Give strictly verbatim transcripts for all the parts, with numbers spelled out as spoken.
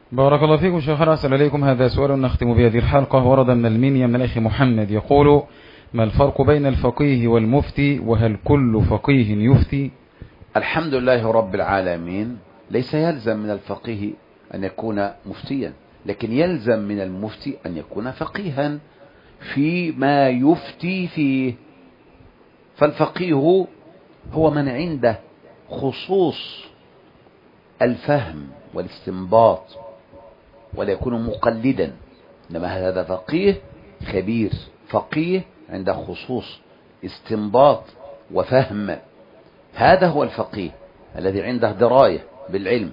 بارك الله فيكم شيخنا، أسأل عليكم. هذا سؤال نختم بهذه الحلقة. ورد من المنيا من الأخ محمد يقول: ما الفرق بين الفقيه والمفتي، وهل كل فقيه يفتي؟ الحمد لله رب العالمين. ليس يلزم من الفقيه أن يكون مفتيا، لكن يلزم من المفتي أن يكون فقيها فيما يفتي فيه. فالفقيه هو من عنده خصوص الفهم والاستنباط، ولا يكون مقلدا، إنما هذا فقيه خبير، فقيه عنده خصوص استنباط وفهم. هذا هو الفقيه الذي عنده دراية بالعلم.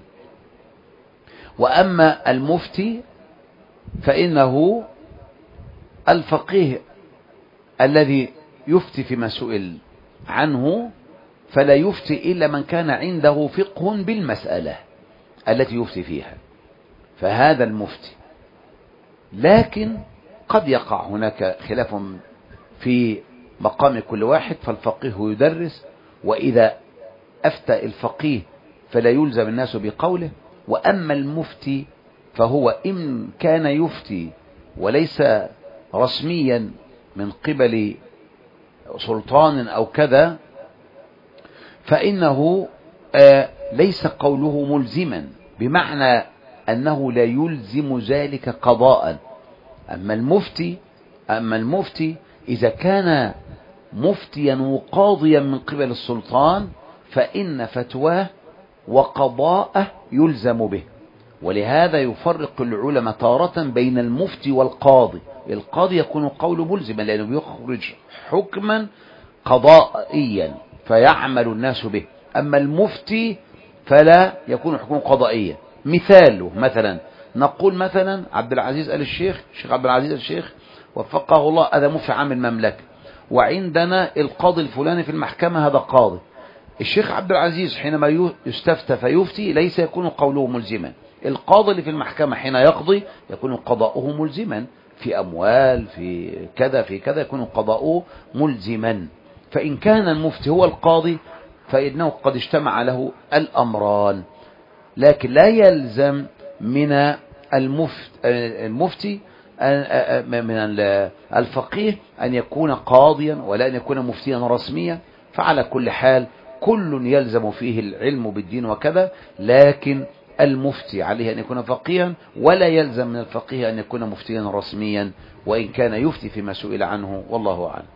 وأما المفتي فإنه الفقيه الذي يفتي فيما سئل عنه، فلا يفتي إلا من كان عنده فقه بالمسألة التي يفتي فيها، فهذا المفتي. لكن قد يقع هناك خلاف في مقام كل واحد، فالفقيه يدرس، وإذا أفتى الفقيه فلا يلزم الناس بقوله. وأما المفتي فهو إن كان يفتي وليس رسميا من قبل سلطان أو كذا، فإنه آه ليس قوله ملزما، بمعنى أنه لا يلزم ذلك قضاء. أما المفتي أما المفتي إذا كان مفتيا وقاضيا من قبل السلطان، فإن فتواه وقضاءه يلزم به. ولهذا يفرق العلماء تارة بين المفتي والقاضي. القاضي يكون قوله ملزما لأنه يخرج حكما قضائيا فيعمل الناس به، أما المفتي فلا يكون حكما قضائيا. مثاله مثلا نقول مثلا عبد العزيز آل الشيخ، الشيخ عبد العزيز آل الشيخ وفقه الله، هذا مفتي عام المملكة، وعندنا القاضي الفلاني في المحكمة هذا قاضي. الشيخ عبد العزيز حينما يستفتى فيفتي ليس يكون قوله ملزما. القاضي اللي في المحكمة حين يقضي يكون قضاؤه ملزما، في أموال في كذا في كذا يكون قضاؤه ملزما. فإن كان المفتي هو القاضي فإنه قد اجتمع له الأمران. لكن لا يلزم من المفتي من الفقيه أن يكون قاضيا ولا أن يكون مفتيا رسميا. فعلى كل حال كل يلزم فيه العلم بالدين وكذا، لكن المفتي عليه أن يكون فقيها، ولا يلزم من الفقيه أن يكون مفتيا رسميا وإن كان يفتي فيما سئل عنه، والله أعلم.